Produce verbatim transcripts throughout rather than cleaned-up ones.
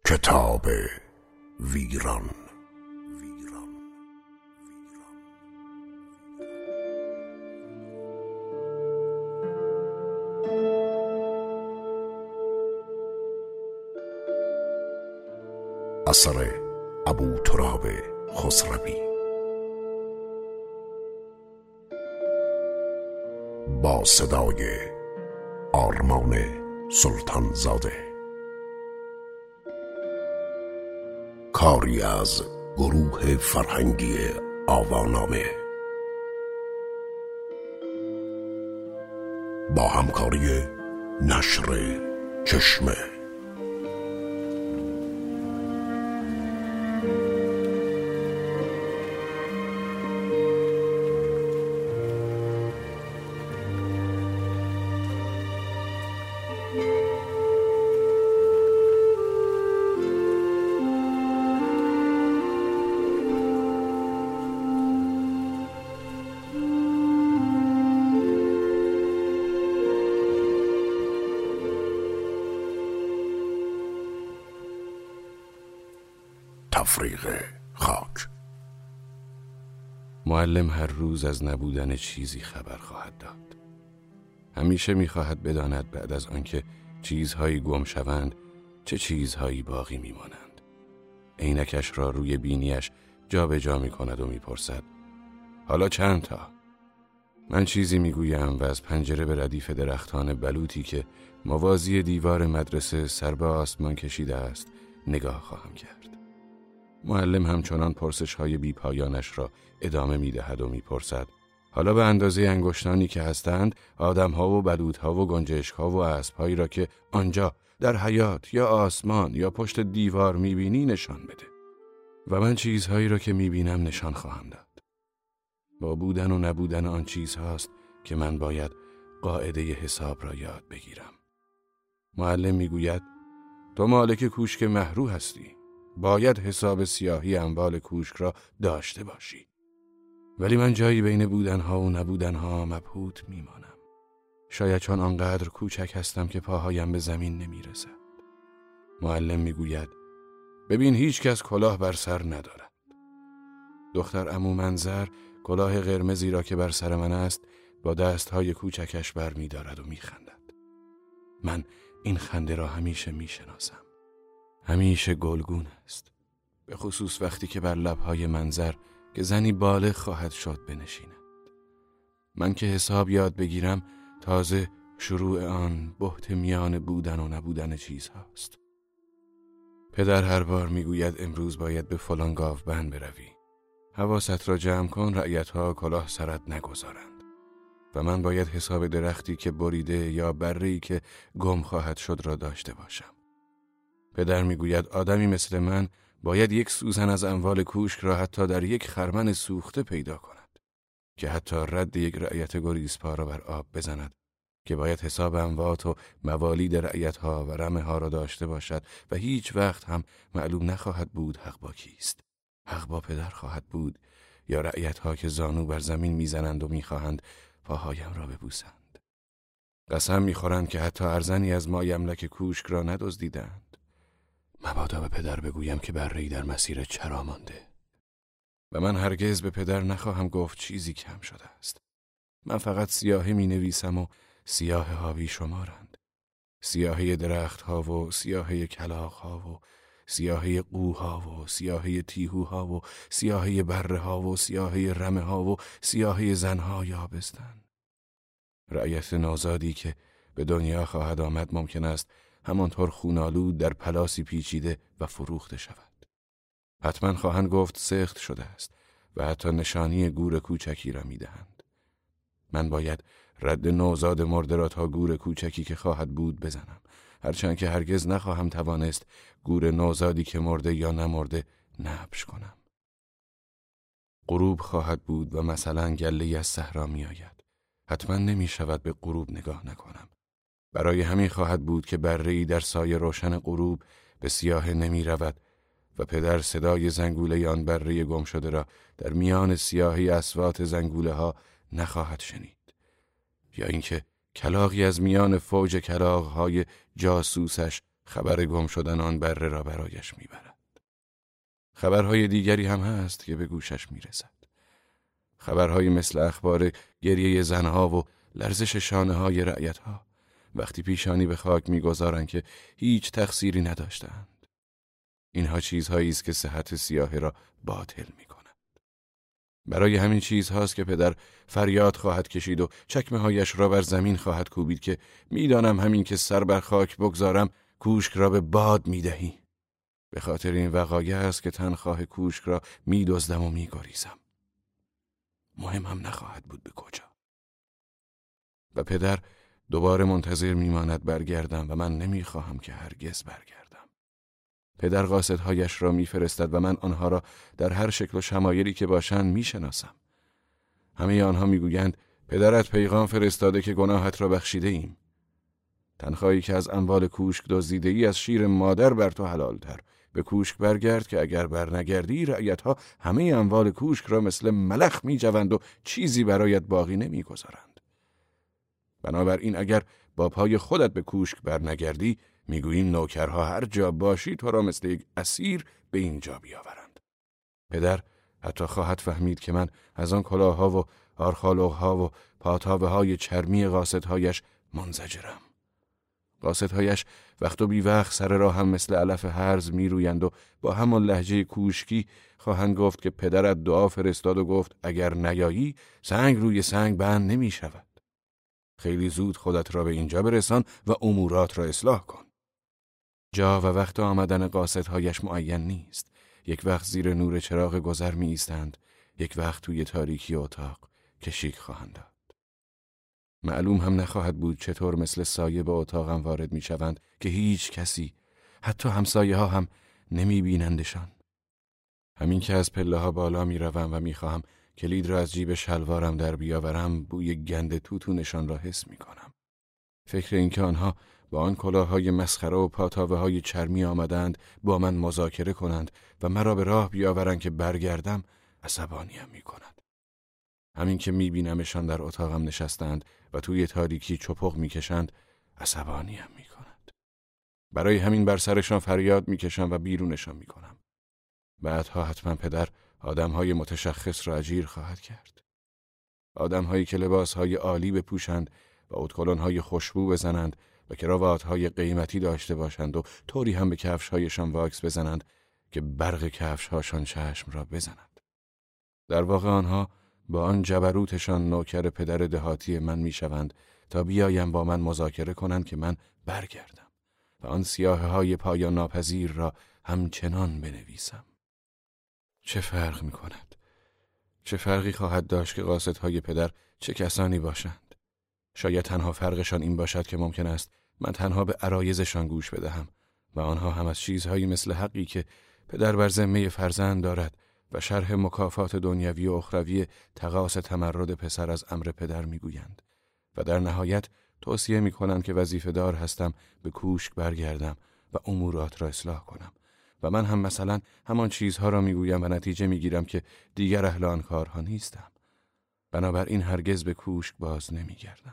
کتاب ویران. اثر ابوتراب خسروی. با صدای آرمان سلطان زاده. کاری از گروه فرهنگی آوانامه با همکاری نشر چشمه. تفریق خاک. معلم هر روز از نبودن چیزی خبر خواهد داد. همیشه می‌خواهد بداند بعد از آنکه چیزهایی گم شوند چه چیزهایی باقی می‌مانند. عینکش را روی بینیش جا به جا می‌کند و می‌پرسد حالا چند تا؟ من چیزی می‌گویم و از پنجره به ردیف درختان بلوطی که موازی دیوار مدرسه سر به آسمان کشیده است نگاه خواهم کرد. معلم همچنان پرسش‌های بی پایانش را ادامه می‌دهد و می‌پرسد حالا به اندازه انگشتانی که هستند آدم‌ها و بلوط‌ها و گنجشک‌ها و اسب‌هایی را که آنجا در حیاط یا آسمان یا پشت دیوار می‌بینی نشان بده و من چیزهایی را که می‌بینم نشان خواهم داد. با بودن و نبودن آن چیزهاست که من باید قاعده حساب را یاد بگیرم. معلم می‌گوید تو مالک کوشک مهرو هستی. باید حساب سیاهی اموال کوشک را داشته باشی. ولی من جایی بین بودنها و نبودنها مبهوت میمانم. شاید چون آنقدر کوچک هستم که پاهایم به زمین نمیرسد. معلم میگوید ببین هیچ کس کلاه بر سر ندارد. دختر عمو منظر کلاه قرمزی را که بر سر من است با دستهای کوچکش بر می دارد و می خندد. من این خنده را همیشه می شناسم. همیشه گلگون است، به خصوص وقتی که بر لبهای منظر که زنی بالغ خواهد شد بنشیند. من که حساب یاد بگیرم تازه شروع آن بحت میان بودن و نبودن چیزهاست. پدر هر بار میگوید امروز باید به فلان گاوبند بروی. حواست را جمع کن رعیتها کلاه سرت نگذارند. و من باید حساب درختی که بریده یا بره‌ای که گم خواهد شد را داشته باشم. پدر میگوید آدمی مثل من باید یک سوزن از اموال کوشک را حتی در یک خرمن سوخته پیدا کند که حتی رد یک رعیت گریزپا را بر آب بزند که باید حساب اموات و موالید رعیتها و رمه ها را داشته باشد و هیچ وقت هم معلوم نخواهد بود حق با کیست. حق با پدر خواهد بود یا رعیتها که زانو بر زمین میزنند و میخواهند پاهایم را ببوسند. قسم میخورند که حتی ارزنی از ما یملک کوشک را ندزدیدند. مبادا به پدر بگویم که بره‌ای در مسیر چرا مانده. و من هرگز به پدر نخواهم گفت چیزی کم شده است. من فقط سیاهی می نویسم و سیاه ها بی شمارند. سیاهی درخت ها و سیاهی کلاغ ها و سیاهی قوها و سیاهی تیهوها و سیاهی بره ها و سیاهی رمه ها و سیاهی زنها یابستن. رعیت نوزادی که به دنیا خواهد آمد ممکن است همانطور خونالود در پلاسی پیچیده و فروخته شود. حتما خواهند گفت سخت شده است و حتی نشانی گور کوچکی را می دهند. من باید رد نوزاد مرده را تا گور کوچکی که خواهد بود بزنم، هرچند که هرگز نخواهم توانست گور نوزادی که مرده یا نمرده نبش کنم. غروب خواهد بود و مثلا گله‌ای از صحرا می آید. حتما نمی شود به غروب نگاه نکنم. برای همین خواهد بود که بره‌ای در سایه روشن غروب به سیاه نمی رود و پدر صدای زنگوله آن بره گم شده را در میان سیاهی اصوات زنگوله ها نخواهد شنید. یا اینکه کلاغی از میان فوج کلاغ‌های جاسوسش خبر گم شدن آن بره را برایش میبرد. خبرهای دیگری هم هست که به گوشش میرسد. خبرهای مثل اخبار گریه زنها و لرزش شانه های رعیتها وقتی پیشانی به خاک میگذارند که هیچ تقصیری نداشتند. اینها چیزهایی است که صحت سیاهه را باطل میکند. برای همین چیزهاست که پدر فریاد خواهد کشید و چکمه هایش را بر زمین خواهد کوبید که میدانم همین که سر بر خاک بگذارم کوشک را به باد میدهی. به خاطر این وقایع است که تنخواه کوشک را میدزدم و میگریزم. مهم هم نخواهد بود به کجا. و پدر دوباره منتظر میماند برگردم و من نمیخواهم که هرگز برگردم. پدر قاصدهایش را میفرستد و من آنها را در هر شکل و شمایلی که باشند میشناسم. همه آنها میگویند پدرت پیغام فرستاده که گناهت را بخشیده ایم. تنخواهی که از اموال کوشک دزدیده ای از شیر مادر بر تو حلالتر. به کوشک برگرد که اگر برنگردی رعیتها همه اموال کوشک را مثل ملخ میجوند و چیزی برایت باقی نمیگذارند. بنابراین اگر با پای خودت به کوشک برنگردی میگوییم نوکرها هر جا باشی تو را مثل یک اسیر به اینجا بیاورند. پدر حتی خواهد فهمید که من از آن کلاهها و آرخالوها و پاتاوه های چرمی قاصدهایش منزجرم. قاصدهایش وقت و بی وقت سر راه هم مثل علف هرز می رویند و با همان لهجه کوشکی خواهند گفت که پدرت دعا فرستاد و گفت اگر نیایی سنگ روی سنگ بند نمی شود. خیلی زود خودت را به اینجا برسان و امورات را اصلاح کن. جا و وقت آمدن قاصدهایش معین نیست. یک وقت زیر نور چراغ گذر می ایستند، یک وقت توی تاریکی اتاق کشیک خواهند داد. معلوم هم نخواهد بود چطور مثل سایه به اتاقم وارد می شوند که هیچ کسی، حتی همسایه ها هم نمی بینندشان. همین که از پله ها بالا می روم و می خواهم کلید را از جیب شلوارم در بیاورم بوی گند توتونشان را حس می کنم. فکر این که آنها با آن کلاههای مسخره و پاتاوه های چرمی آمدند با من مذاکره کنند و مرا به راه بیاورند که برگردم عصبانیم می کند. همین که می بینمشان در اتاقم نشستند و توی تاریکی چپق می کشند عصبانیم می کند. برای همین بر سرشان فریاد می کشم و بیرونشان می کنم. بعدها حتما پدر آدمهای متشخص را اجیر خواهد کرد. آدمهایی که لباسهای عالی بپوشند و اتکلونهای خوشبو بزنند و کراواتهای قیمتی داشته باشند و طوری هم به کفشهایشان واکس بزنند که برق کفشهاشان چشم را بزند. در واقع آنها با آن جبروتشان نوکر پدر دهاتی من میشوند تا بیایم با من مذاکره کنند که من برگردم و آن سیاههای پایان ناپذیر را همچنان بنویسم. چه فرق می کند؟ چه فرقی خواهد داشت که قاصدهای پدر چه کسانی باشند؟ شاید تنها فرقشان این باشد که ممکن است من تنها به عرایضشان گوش بدهم و آنها هم از چیزهایی مثل حقی که پدر بر ذمه فرزند دارد و شرح مکافات دنیوی و اخروی تقاص تمرد پسر از امر پدر میگویند و در نهایت توصیه میکنند که وظیفه دار هستم به کوشک برگردم و امورات را اصلاح کنم و من هم مثلا همان چیزها را میگویم و نتیجه میگیرم که دیگر اهل آن کارها نیستم. بنابراین هرگز به کوشک باز نمیگردم.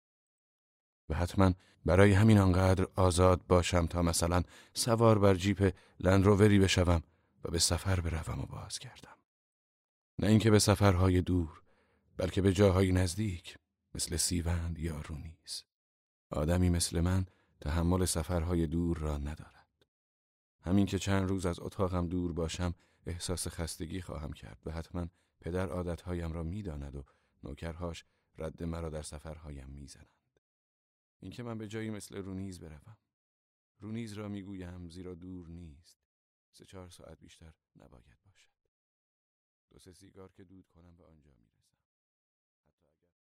و حتما برای همین آنقدر آزاد باشم تا مثلا سوار بر جیپ لندرووری بشوم و به سفر بروم و بازگردم. نه اینکه به سفرهای دور، بلکه به جاهای نزدیک مثل سیوند یا رونیز. آدمی مثل من تحمل سفرهای دور را ندارد. همین که چند روز از اتاقم دور باشم احساس خستگی خواهم کرد و حتما پدر عادتهایم را میداند و نوکرهاش رد مرا در سفرهایم میزنند. اینکه من به جایی مثل رونیز بروم. رونیز را میگویم زیرا دور نیست. سه چهار ساعت بیشتر نباید باشد. دو سه سیگار که دود کنم به آنجا میرسم.